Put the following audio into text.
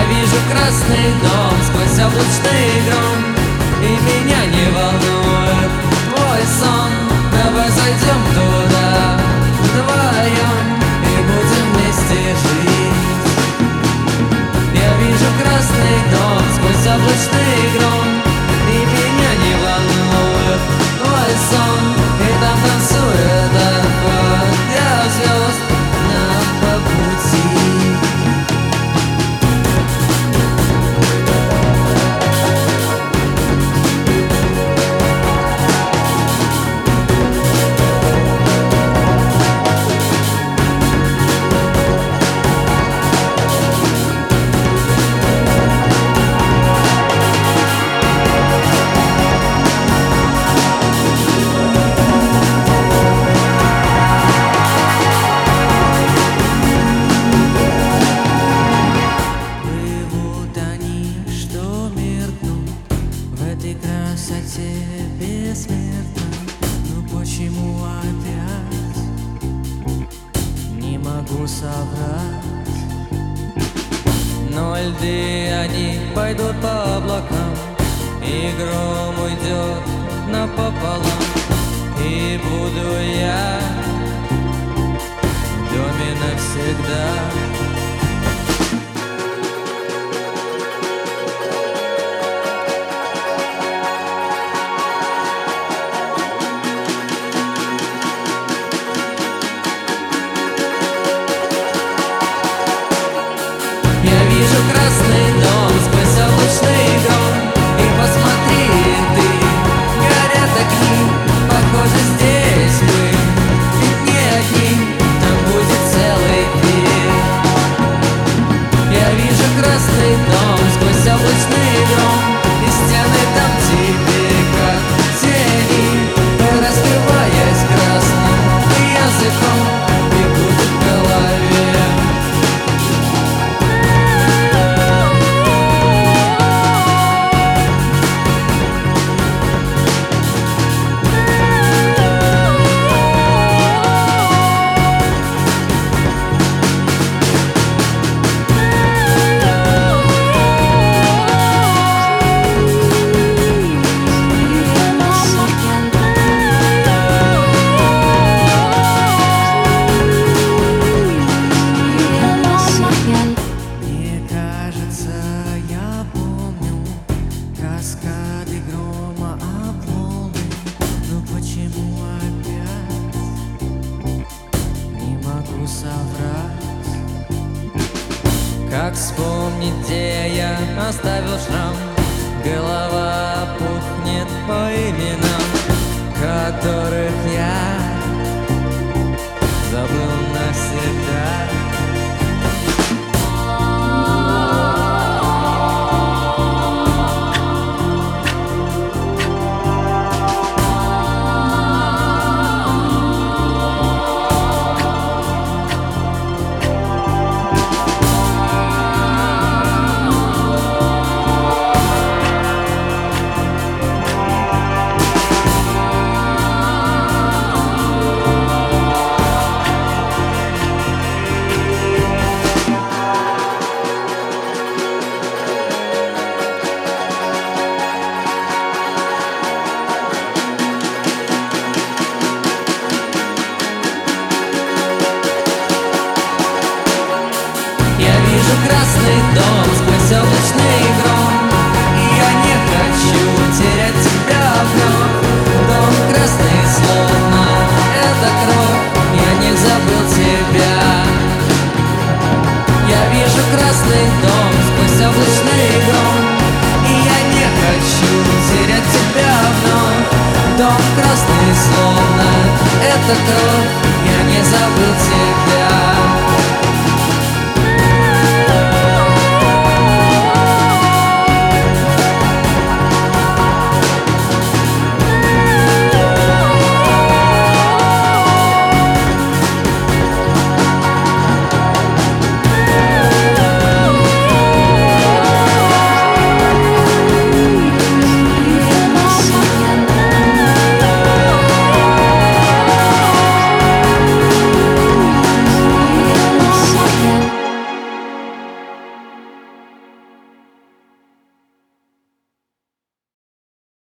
вижу красный дом сквозь облачный гром, и меня не волнует твой сон. Давай зайдем туда вдвоем и будем вместе жить. Я вижу красный дом сквозь облачный гром, и меня не волнует твой сон. И там танцует аккорд для звезд нам по пути. Красоте бессмертно, но почему опять не могу соврать? Но льды они пойдут по облакам, и гром уйдет напополам, и буду я в доме навсегда. Я вижу красный дом сквозь облачный гром, и посмотри ты, горят огни, похоже, здесь мы ведь не одни, там будет целый мир. Я вижу красный дом сквозь облачный гром, и стены там теперь как тени, раскрываясь красным языком, бегут в голове. Каскады грома обломы, но почему опять не могу соврать? Как вспомнить, где я оставил шрам? Голова пухнет по именам, которых я забыл навсегда. Красный дом сквозь облачный гром, и я не хочу терять тебя вновь. Дом красный, словно это кровь, я не забыл тебя. Я вижу красный дом сквозь облачный гром, и я не хочу терять тебя вновь. Дом красный, словно это кровь,